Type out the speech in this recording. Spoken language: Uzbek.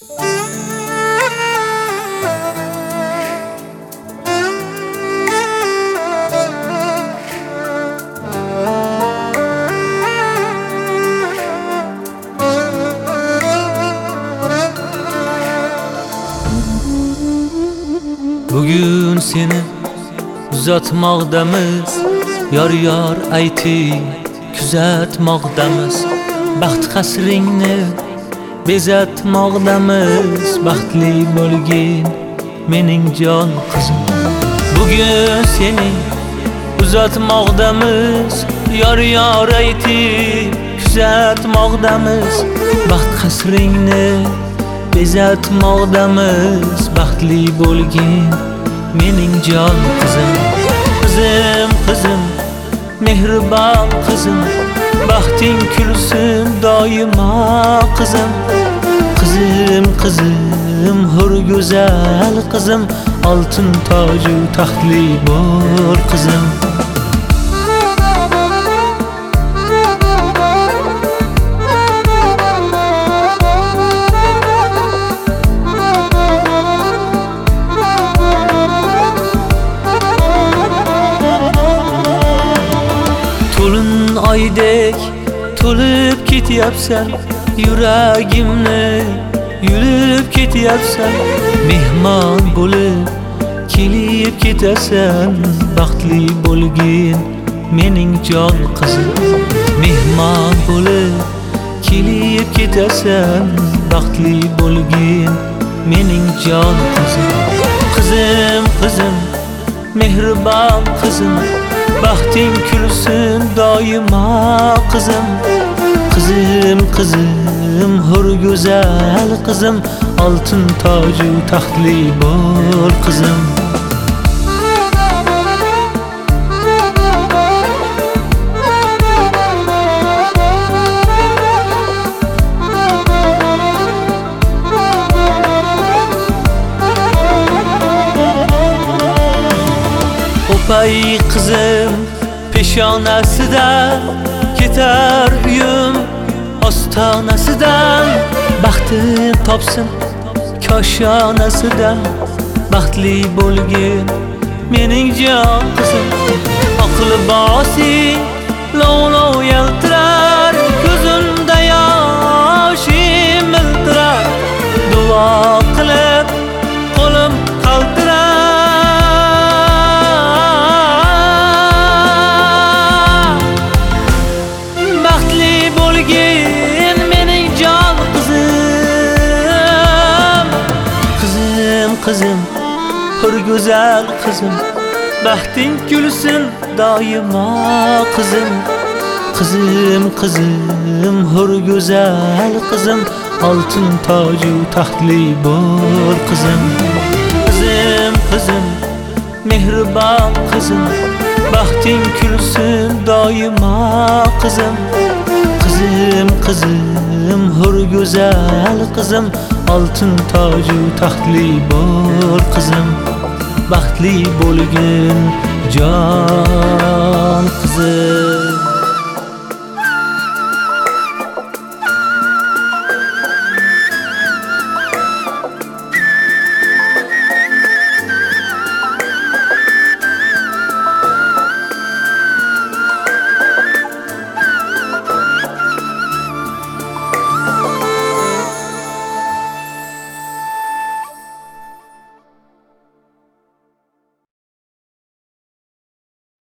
Bugün seni uzatmoqdamiz, yor aytib kuzatmoqdamiz. Baxt qasringni bezatmoqdamiz, baxtli bo'lgin mening jon qizim. Bugun seni uzatmoqdamiz, yor aytib kuzatmoqdamiz. Baxt qasringni bezatmoqdamiz, baxtli bo'lgin mening jon qizim. Qizim, qizim, mehribon qizim, baxting kulsin doimo qizim. Qizim, qizim, hur go'zal qizim, oltin toju taxtli bo'l qizim. Aydek to'lib ketyapsan, yuragimni yulib ketyapsan. Mehmon bo'lib kelib ketasan, baxtli bo'lgin mening jon qizim. Mehmon bo'lib kelib ketasan, baxtli bo'lgin mening jon qizim. Qizim, qizim, mehribon qizim, baxting kulsin doimo qizim. Qizim, qizim, hur go'zal qizim, oltin toju taxtli bo'l qizim. Opay qizim peshonasidan ketar uyim ostonasidan. Baxtim topsin koshonasidan, baxtli bo'lgin mening jon qizim. Oq libosing lov yaltirar, ko'zimda yoshim miltirar. Duo qilib qo'lim qaltirar. Qizim, hur go'zal qizim, baxting kulsin doimo qizim. Qizim, qizim, hur go'zal qizim, oltin toju taxtli bo'l qizim. Qizim, qizim, mehribon qizim, baxting kulsin doimo qizim. Qizim, qizim, hur go'zal qizim, oltin toju taxtli bo'l qizim. Baxtli bo'lgin jon qizim.